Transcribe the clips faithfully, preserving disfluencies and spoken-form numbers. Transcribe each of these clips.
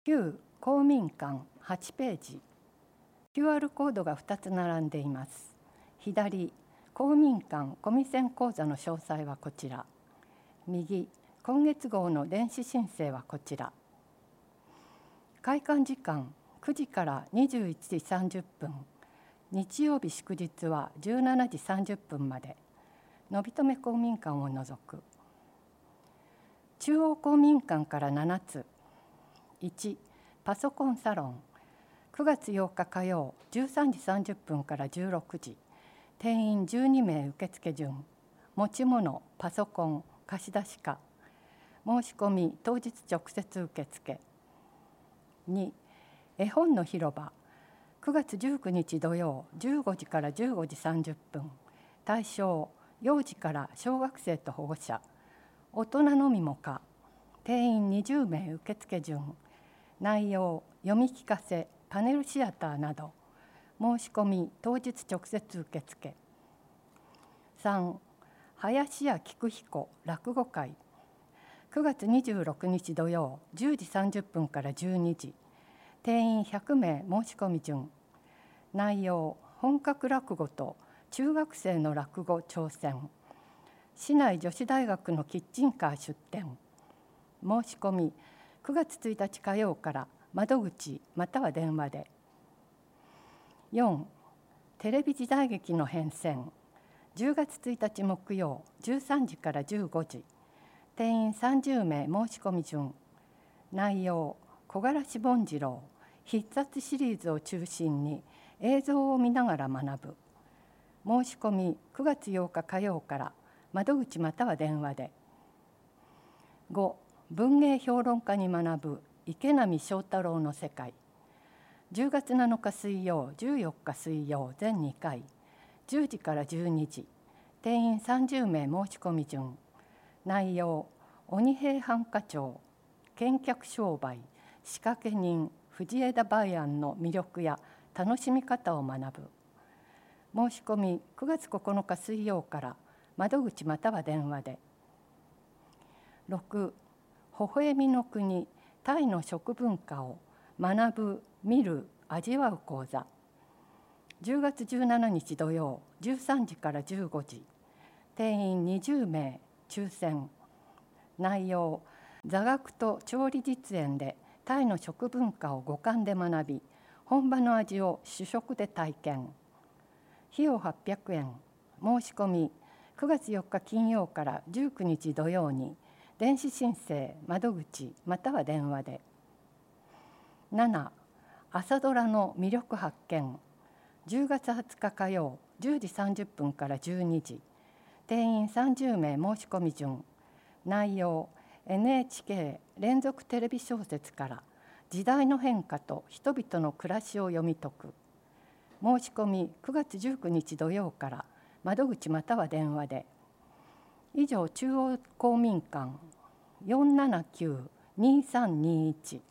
旧公民館はちページ、キューアール コードがふたつ並んでいます。左、公民館コミセン講座の詳細はこちら。右、今月号の電子申請はこちら。開館時間くじからにじゅういちじさんじゅっぷん、日曜日祝日はじゅうしちじさんじゅっぷんまで、のびとめ公民館を除く。中央公民館からななつ。いち、パソコンサロン、くがつようか火曜じゅうさんじさんじゅっぷんからじゅうろくじ、定員じゅうにめい受付順、持ち物、パソコン、貸出か、申し込み当日直接受付。に、絵本の広場、くがつじゅうくにち土曜じゅうごじからじゅうごじさんじゅっぷん、対象幼児から小学生と保護者、大人のみも可、定員にじゅうめい受付順、内容読み聞かせ、パネルシアターなど、申し込み当日直接受付。さん、林家菊彦落語会、くがつにじゅうろくにち土曜じゅうじさんじゅっぷんからじゅうにじ、定員ひゃくめい申し込み順、内容本格落語と中学生の落語挑戦、市内女子大学のキッチンカー出展。申し込みくがつついたち火曜から窓口または電話で。よん、テレビ時代劇の変遷、じゅうがつついたち木曜じゅうさんじからじゅうごじ、定員さんじゅうめい申し込み順、内容木枯らし盆次郎必殺シリーズを中心に映像を見ながら学ぶ。申し込みくがつようか火曜から窓口または電話で。ご、文芸評論家に学ぶ池波正太郎の世界、じゅうがつなのか水曜じゅうよっか水曜全にかい、じゅうじからじゅうにじ、定員さんじゅうめい申し込み順、内容鬼平犯科帳、見客商売、仕掛け人藤枝梅安の魅力や楽しみ方を学ぶ。申し込みくがつここのか水曜から窓口または電話で。ろく、微笑みの国タイの食文化を学ぶ、見る、味わう講座、じゅうがつじゅうしちにち土曜じゅうさんじからじゅうごじ、定員にじゅうめい抽選。内容座学と調理実演でタイの食文化を五感で学び、本場の味を主食で体験。費用はっぴゃくえん。申し込みくがつよっか金曜からじゅうくにち土曜に電子申請窓口または電話で。なな、朝ドラの魅力発見、じゅうがつはつか火曜じゅうじさんじゅっぷんからじゅうにじ、定員さんじゅうめい申し込み順、内容 エヌエイチケー 連続テレビ小説から時代の変化と人々の暮らしを読み解く。申し込みくがつじゅうくにち土曜から窓口または電話で。以上、中央公民館 よんななきゅうにさんにいち。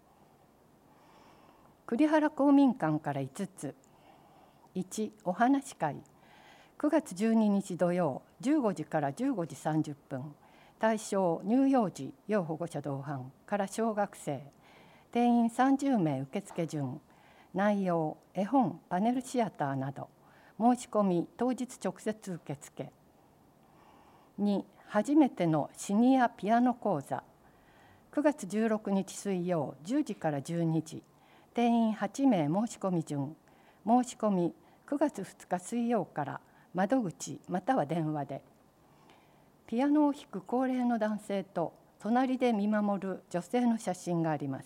栗原公民館からいつつ。いち、お話し会、くがつじゅうににち土曜じゅうごじからじゅうごじさんじゅっぷん、対象乳幼児要保護者同伴から小学生、定員さんじゅうめい受付順、内容絵本、パネルシアターなど、申し込み当日直接受付。に、初めてのシニアピアノ講座、くがつじゅうろくにち水曜じゅうじからじゅうにじ、定員はちめい申し込み順、申し込みくがつふつか水曜から窓口または電話で。ピアノを弾く高齢の男性と隣で見守る女性の写真があります。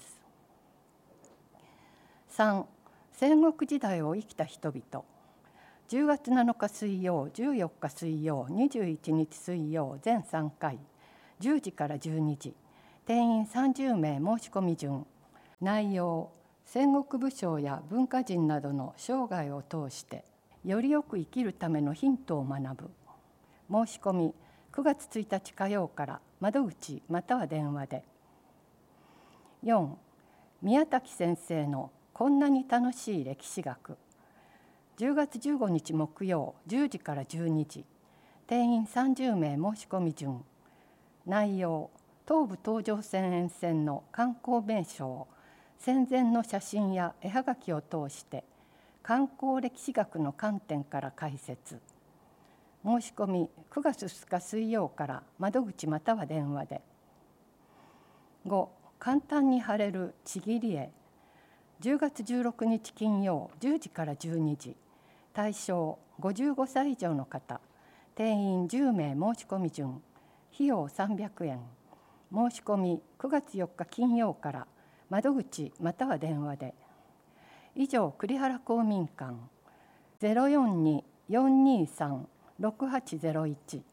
さん、戦国時代を生きた人々、じゅうがつなのか水曜じゅうよっか水曜にじゅういちにち水曜全さんかい、じゅうじからじゅうにじ、定員さんじゅうめい申し込み順、内容戦国武将や文化人などの生涯を通してよりよく生きるためのヒントを学ぶ。申し込みくがつついたち火曜から窓口または電話で。よん、宮滝先生のこんなに楽しい歴史学、じゅうがつじゅうごにち木曜じゅうじからじゅうにじ、定員さんじゅうめい申し込み順、内容東武東上線沿線の観光名所を戦前の写真や絵はがきを通して観光歴史学の観点から解説。申し込みくがつふつか水曜から窓口または電話で。ご簡単に貼れるちぎり絵。じゅうがつじゅうろくにち金曜じゅうじからじゅうにじ。対象ごじゅうごさい以上の方。定員じゅうめい申し込み順。費用さんびゃくえん。申し込みくがつよっか金曜から窓口または電話で。以上栗原公民館 ゼロよんに よんにさん ろくはちゼロいち。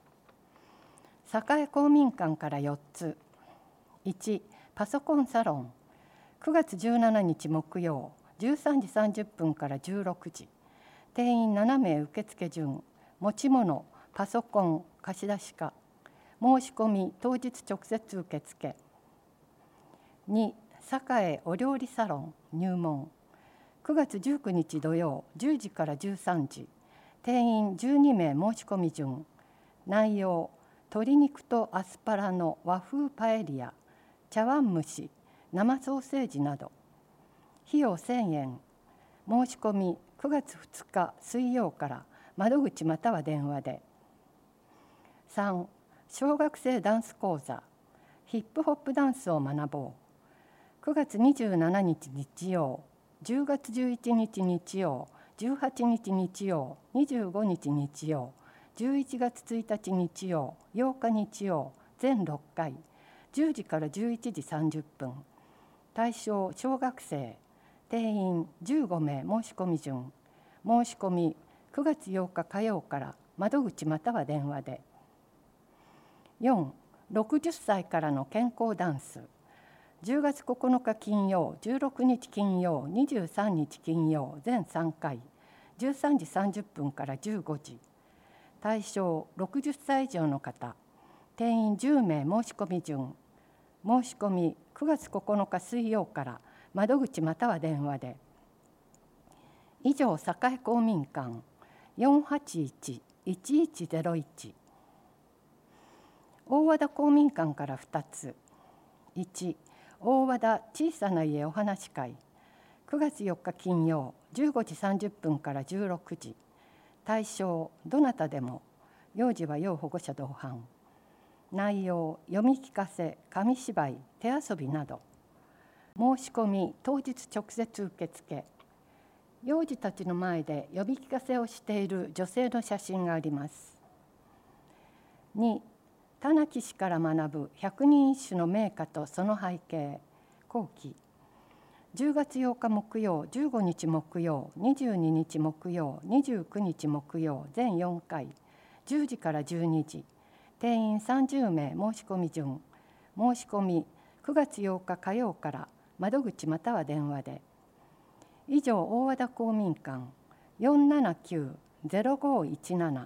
栄公民館からよっつ。いちパソコンサロン。くがつじゅうしちにち木曜じゅうさんじさんじゅっぷんからじゅうろくじ。定員ななめい受付順。持ち物パソコン貸出家。申し込み当日直接受付。に栄お料理サロン入門。くがつじゅうくにち土曜じゅうじからじゅうさんじ。定員じゅうにめい申し込み順。内容鶏肉とアスパラの和風パエリア、茶碗蒸し、生ソーセージなど。費用せんえん。申し込みくがつふつか水曜から窓口または電話で。さん小学生ダンス講座。ヒップホップダンスを学ぼう。くがつにじゅうしちにち日曜、じゅうがつじゅういちにち日曜、じゅうはちにち日曜、にじゅうごにち日曜、じゅういちがつついたち日曜、ようか日曜、全ろっかい、じゅうじからじゅういちじさんじゅっぷん。対象小学生。定員じゅうごめい申し込み順。申し込みくがつようか火曜から窓口または電話で。よんろくじゅっさいからの健康ダンス。じゅうがつここのか金曜、じゅうろくにち金曜、にじゅうさんにち金曜、全さんかい、じゅうさんじさんじゅっぷんからじゅうごじ。対象ろくじゅっさい以上の方。定員じゅうめい申し込み順。申し込みくがつここのか水曜から窓口または電話で。以上栄公民館 よんはちいち いちいちゼロいち。大和田公民館からふたつ。いち大和田小さな家お話会。くがつよっか金曜じゅうごじさんじゅっぷんからじゅうろくじ。対象どなたでも。幼児は要保護者同伴。内容読み聞かせ、紙芝居、手遊びなど。申し込み当日直接受付。幼児たちの前で読み聞かせをしている女性の写真があります。に田中氏から学ぶ百人一首の名家とその背景後期。じゅうがつようか木曜、じゅうごにち木曜、にじゅうににち木曜、にじゅうくにち木曜、全よんかい、じゅうじからじゅうにじ。定員さんじゅうめい申し込み順。申し込みくがつようか火曜から窓口または電話で。以上大和田公民館 よんななきゅう ゼロごいちなな。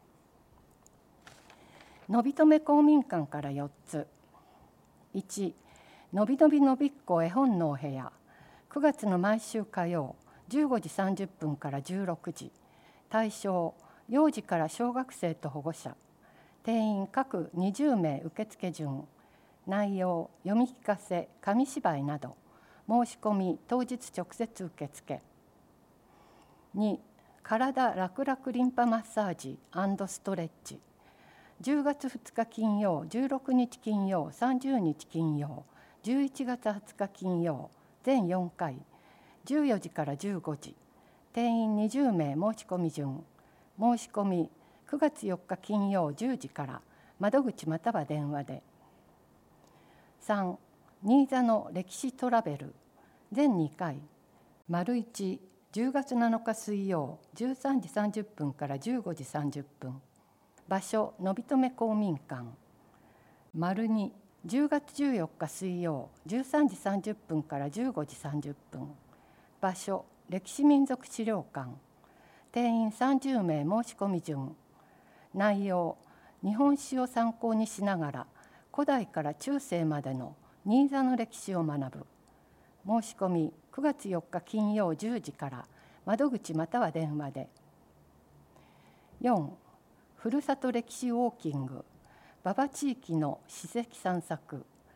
のびとめ公民館からよっつ。いちのびのびのびっこ絵本のお部屋。くがつの毎週火曜じゅうごじさんじゅっぷんからじゅうろくじ。対象幼児から小学生と保護者。定員各にじゅうめい受付順。内容読み聞かせ、紙芝居など。申し込み当日直接受付。に体楽々リンパマッサージ&ストレッチ。じゅうがつふつか金曜、じゅうろくにち金曜、さんじゅうにち金曜、じゅういちがつはつか金曜、全よんかい、じゅうよじからじゅうごじ。定員にじゅうめい申し込み順。申し込みくがつよっか金曜じゅうじから窓口または電話で。さん新座の歴史トラベル。全にかい。丸いちじゅうがつなのか水曜じゅうさんじさんじゅっぷんからじゅうごじさんじゅっぷん。場所のびとめ公民館。丸にじゅうがつじゅうよっか水曜じゅうさんじさんじゅっぷんからじゅうごじさんじゅっぷん。場所歴史民俗資料館。定員さんじゅうめい申し込み順。内容日本史を参考にしながら古代から中世までの新座の歴史を学ぶ。申し込みくがつよっか金曜じゅうじから窓口または電話で。よんふるさと歴史ウォーキング。馬場地域の史跡散策。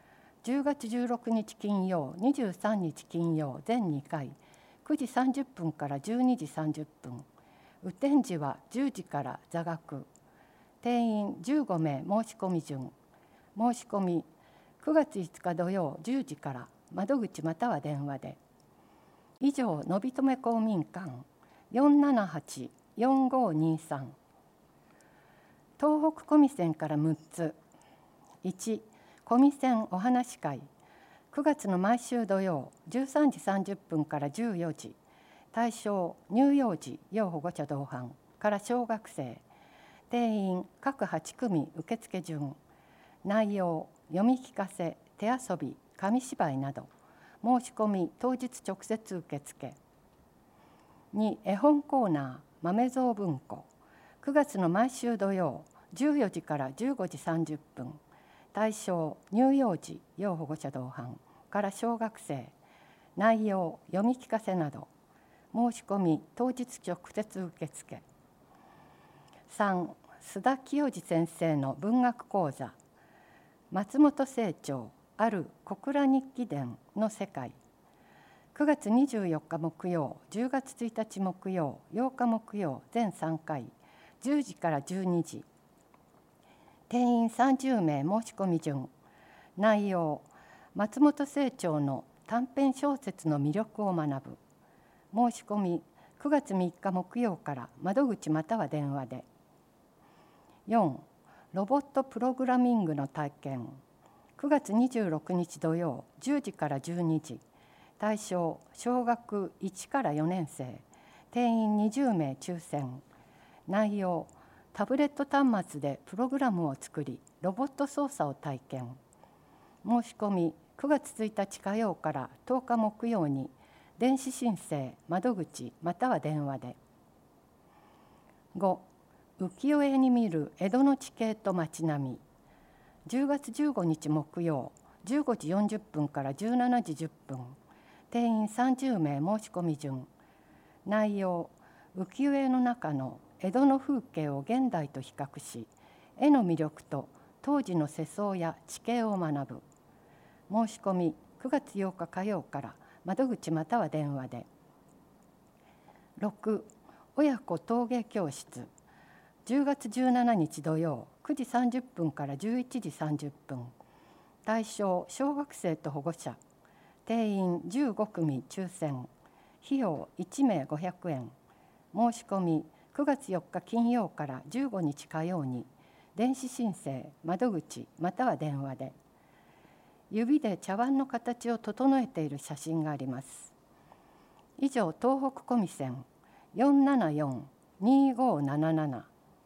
じゅうがつじゅうろくにち金曜、にじゅうさんにち金曜全にかい、くじさんじゅっぷんからじゅうにじさんじゅっぷん。雨天時はじゅうじから座学。定員じゅうごめい申し込み順。申し込みくがついつか土曜じゅうじから窓口または電話で。以上、のびとめ公民館 よんななはちよんごにさん。東北コミセンからむっつ。いち、コミセンお話会。くがつの毎週土曜じゅうさんじさんじゅっぷんからじゅうよじ。対象乳幼児要保護者同伴から小学生。定員各はちくみ受付順。内容読み聞かせ、手遊び、紙芝居など。申し込み当日直接受付。に、絵本コーナー豆蔵文庫。くがつの毎週土曜じゅうよじからじゅうごじさんじゅっぷん。対象乳幼児要保護者同伴から小学生。内容読み聞かせなど。申し込み当日直接受付。さん、須田清治先生の文学講座松本清張ある小倉日記伝の世界。くがつにじゅうよっか木曜、じゅうがつついたち木曜、ようか木曜全さんかい、じゅうじからじゅうにじ。定員さんじゅうめい申し込み順。内容松本清張の短編小説の魅力を学ぶ。申し込みくがつみっか木曜から窓口または電話で。よん、ロボットプログラミングの体験。くがつにじゅうろくにち土曜じゅうじからじゅうにじ。対象小学いちからよねんせい。定員にじゅうめい抽選。内容タブレット端末でプログラムを作りロボット操作を体験。申し込みくがつついたち火曜からとおか木曜に電子申請窓口または電話で。ご、浮世絵に見る江戸の地形と街並み。じゅうがつじゅうごにち木曜じゅうごじよんじゅっぷんからじゅうしちじじゅっぷん。定員さんじゅうめい申し込み順。内容浮世絵の中の江戸の風景を現代と比較し絵の魅力と当時の世相や地形を学ぶ。申し込みくがつようか火曜から窓口または電話で。ろく、親子陶芸教室。じゅうがつじゅうしちにち土曜くじさんじゅっぷんからじゅういちじさんじゅっぷん。対象小学生と保護者。定員じゅうごくみ抽選。費用いちめいごひゃくえん。申し込みくがつよっか金曜からじゅうごにち火曜に電子申請窓口または電話で。指で茶碗の形を整えている写真があります。以上、東北コミセン よんななよんにごななな。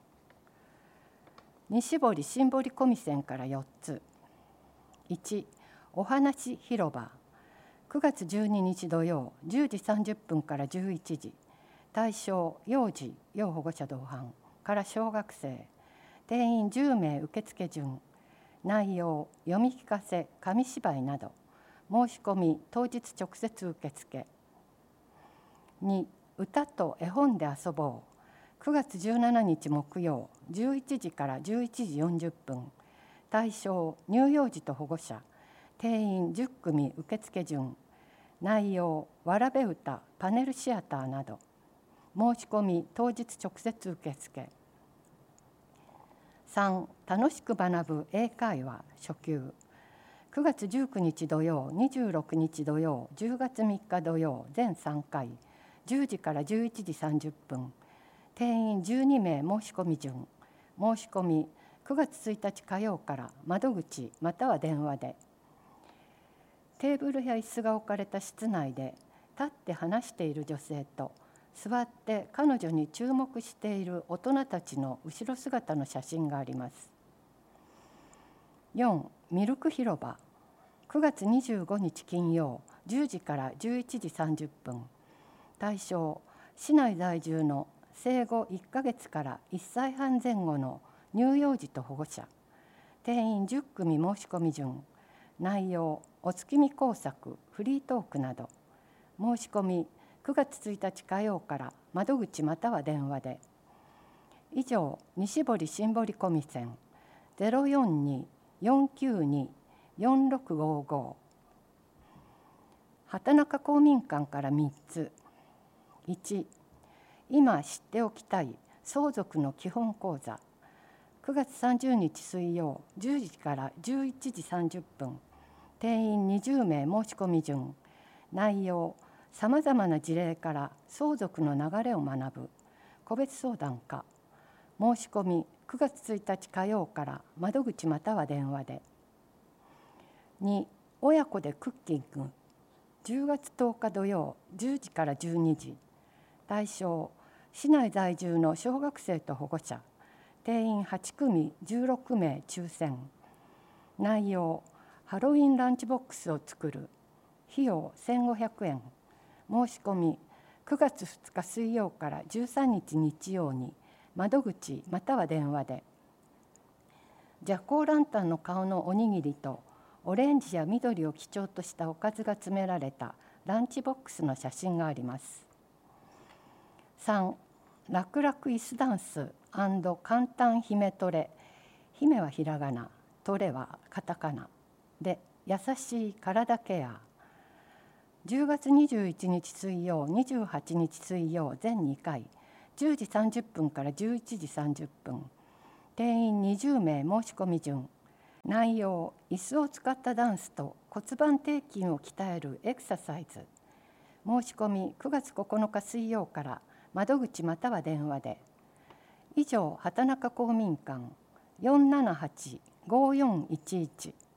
西堀新堀コミセンからよっつ。いち、お話広場。くがつじゅうににち土曜じゅうじさんじゅっぷんからじゅういちじ。対象幼児要保護者同伴から小学生。定員じゅうめい受付順。内容読み聞かせ、紙芝居など。申し込み当日直接受付。に、歌と絵本で遊ぼう。くがつじゅうしちにち木曜じゅういちじからじゅういちじよんじゅっぷん。対象乳幼児と保護者。定員じゅっくみ受付順。内容わらべ歌、パネルシアターなど。申し込み当日直接受付。さん、楽しく学ぶ英会話初級。くがつじゅうくにち土曜にじゅうろくにち土曜じゅうがつみっか土曜全さんかい、じゅうじからじゅういちじさんじゅっぷん。定員じゅうにめい申し込み順。申し込みくがつついたち火曜から窓口または電話で。テーブルや椅子が置かれた室内で立って話している女性と座って彼女に注目している大人たちの後ろ姿の写真があります。よん、ミルク広場。くがつにじゅうごにち金曜じゅうじからじゅういちじさんじゅっぷん。対象市内在住の生後いっかげつからいっさいはん前後の乳幼児と保護者。定員じゅっくみ申し込み順。内容お月見工作、フリートークなど。申し込みくがつついたち火曜から窓口または電話で。以上、西堀新堀コミセン ゼロよんに よんきゅうによんろくごご。畑中公民館からみっつ。いち、今知っておきたい相続の基本講座。くがつさんじゅうにち水曜じゅうじからじゅういちじさんじゅっぷん。定員にじゅうめい申し込み順。内容、さまざまな事例から相続の流れを学ぶ。個別相談課。申し込みくがつついたち火曜から窓口または電話で。に、親子でクッキング。じゅうがつとおか土曜じゅうじからじゅうにじ。対象、市内在住の小学生と保護者。定員はちくみじゅうろくめい抽選。内容、ハロウィンランチボックスを作る。費用せんごひゃくえん。申し込みくがつふつか水曜からじゅうさんにち日曜に窓口または電話で。ジャコーランタンの顔のおにぎりとオレンジや緑を基調としたおかずが詰められたランチボックスの写真があります。さん、楽々椅子ダンス&簡単姫トレ。姫はひらがな、トレはカタカナで優しい体ケア。じゅうがつにじゅういちにち水曜にじゅうはちにち水曜全にかいじゅうじさんじゅっぷんからじゅういちじさんじゅっぷん。定員にじゅうめい申し込み順。内容、椅子を使ったダンスと骨盤底筋を鍛えるエクササイズ。申し込みくがつここのか水曜から窓口または電話で。以上、畑中公民館 よんななはちごよんいちいち